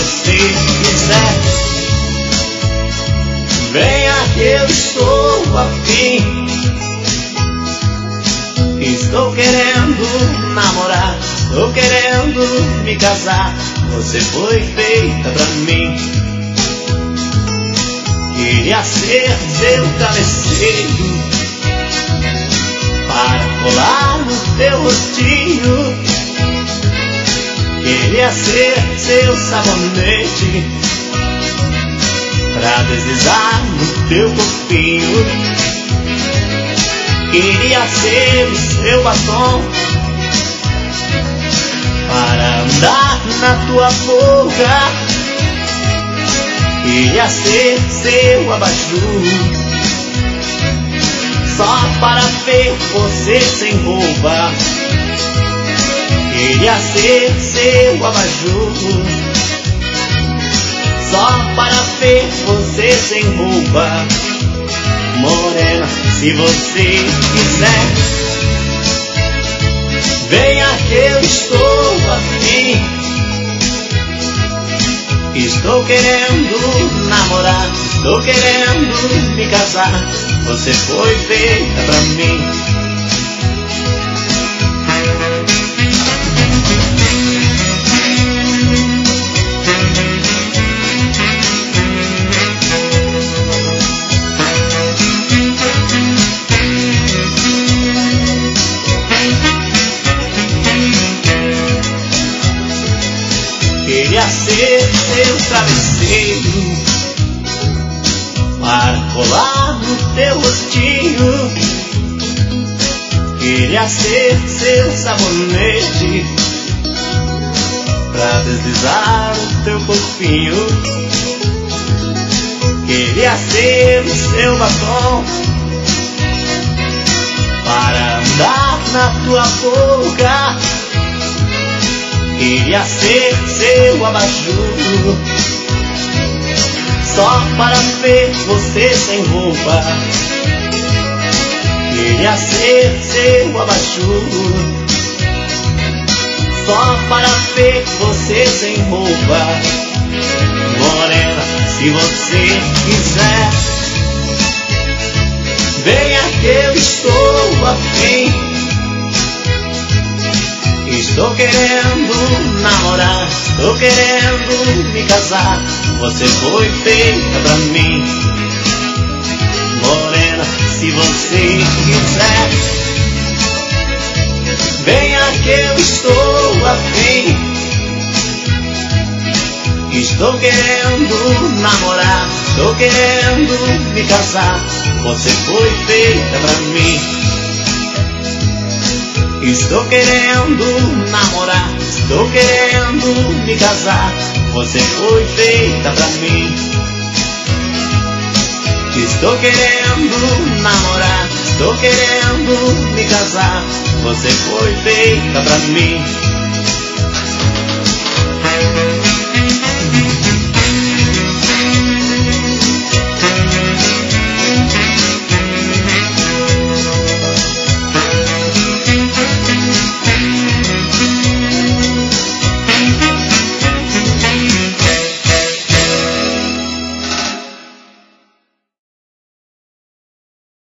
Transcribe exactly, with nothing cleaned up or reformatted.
você quiser, venha que eu estou afim. Estou querendo namorar, estou querendo me casar. Você foi feita pra mim. Queria ser seu travesseiro para colar no teu rostinho. Queria ser seu sabonete pra deslizar no teu corpinho. Queria ser o seu batom para andar na tua boca. Queria ser seu abajur só para ver você sem roupa. Queria ser seu abajur só para ver você sem roupa. Morena, se você quiser, venha que eu estou afim. Estou querendo namorar, estou querendo me casar. Você foi feita pra mim. Queria ser seu travesseiro para colar no teu rostinho. Queria ser seu sabonete pra deslizar no teu corpinho. Queria ser o seu batom para andar na tua boca. Queria ser seu abajur só para ver você sem roupa. Queria ser seu abajur só para ver você sem roupa. Morena, se você quiser, venha que eu estou afim. Estou querendo namorar, estou querendo me casar. Você foi feita pra mim. Morena, se você quiser, venha que eu estou afim. Estou querendo namorar, estou querendo me casar. Você foi feita pra mim. Estou querendo namorar, estou querendo me casar. Você foi feita pra mim. Estou querendo namorar, estou querendo me casar. Você foi feita pra mim.